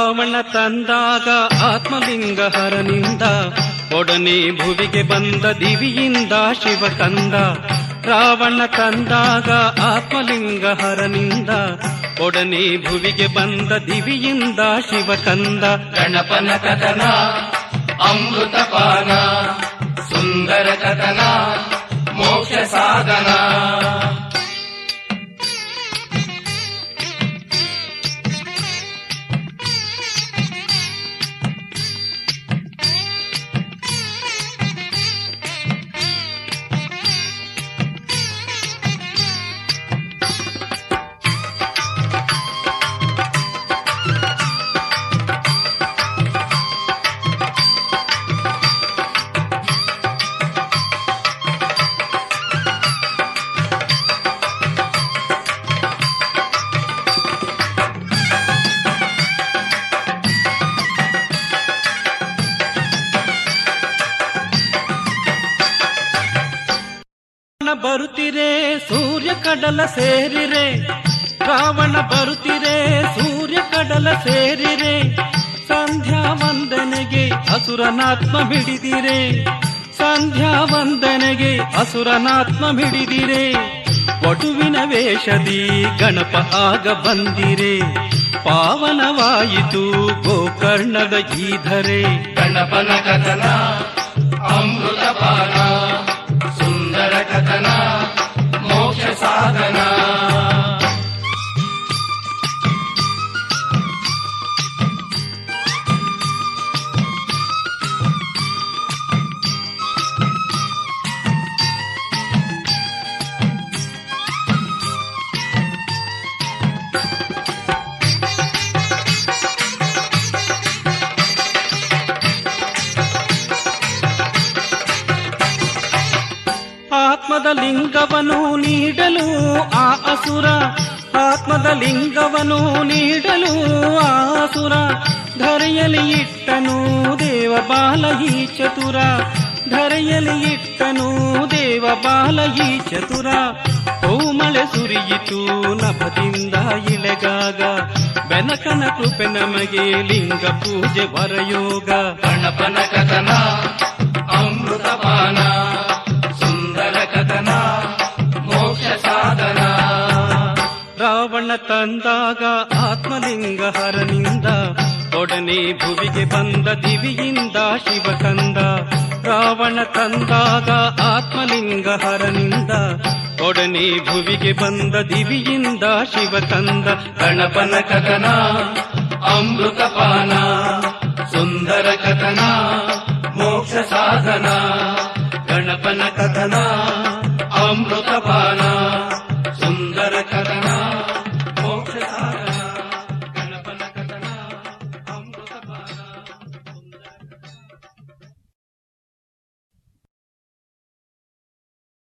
ರಾವಣ ತಂದಾಗ ಆತ್ಮಲಿಂಗ ಹರನಿಂದ, ಒಡನೆ ಭುವಿಗೆ ಬಂದ ದಿವಿಯಿಂದ ಶಿವ ಕಂದ. ರಾವಣ ತಂದಾಗ ಆತ್ಮಲಿಂಗ ಹರನಿಂದ, ಒಡನೆ ಭುವಿಗೆ ಬಂದ ದಿವಿಯಿಂದ ಶಿವ ಕಂದ. ಗಣಪನ ಕಥನ ಅಮೃತ ಪಾನ, ಸುಂದರ ಕಥನ ಮೋಕ್ಷ ಸಾಧನ. ಬರುತ್ತಿರೆ ಸೂರ್ಯ ಕಡಲ ಸೇರಿರೆ, ರಾವಣ ಬರುತ್ತಿರೆ ಸೂರ್ಯ ಕಡಲ ಸೇರಿರೆ. ಸಂಧ್ಯಾ ವಂದನೆಗೆ ಅಸುರನಾತ್ಮ ಮಿಡಿದಿರೆ, ಸಂಧ್ಯಾ ವಂದನೆಗೆ ಅಸುರನಾತ್ಮ ಮಿಡಿದಿರೆ. ವಟುವಿನ ವೇಷದಿ ಗಣಪ ಆಗ ಬಂದಿರೆ, ಪಾವನವಾಯಿತು ಗೋಕರ್ಣದ ಗೀಧರೆ. ಗಣಪನ ಕಥನ ಅಮೃತ ಪಾನ, ಸುಂದರ ಕಥನ ಮೋಕ್ಷ ಸಾಧನ. ಆತ್ಮದ ಲಿಂಗವನು ನೀಡಲು ಆ ಅಸುರ, ಆತ್ಮದ ಲಿಂಗವನು ನೀಡಲು ಆ ಅಸುರ. ಧರೆಯಲ್ಲಿ ಇಟ್ಟನು ದೇವ ಬಾಲ ಈ ಚತುರ, ಧರೆಯಲ್ಲಿ ಇಟ್ಟನು ದೇವ ಬಾಲ ಈ ಚತುರ. ಹೂಮಳೆ ಸುರಿಯಿತು ನಭದಿಂದ ಇಳೆಗಾಗ, ಬೆನಕನ ಕೃಪೆ ನಮಗೆ ಲಿಂಗ ಪೂಜೆ ವರಯೋಗ. ಗಣಪನ ಕಥನ ಅಮೃತ ಪಾನ, ಸುಂದರ ಕಥನ ಮೋಕ್ಷ ಸಾಧನ. ರಾವಣ ತಂದಾಗ ಆತ್ಮಲಿಂಗ ಹರನಿಂದ, ಒಡನೆ ಭುವಿಗೆ ಬಂದ ದಿವಿಯಿಂದ ಶಿವ ಕಂದ. ರಾವಣ ತಂದಾಗ ಆತ್ಮಲಿಂಗ ಹರನಿಂದ, ಒಡನೆ ಭುವಿಗೆ ಬಂದ ದಿವಿಯಿಂದ ಶಿವ ಕಂದ. ಗಣಪನ ಕಥನ ಅಮೃತ ಪಾನ, ಸುಂದರ ಕಥನ ಮೋಕ್ಷ ಸಾಧನ. ಗಣಪನ ಕಥನ ಅಮೃತ ಪಾನ.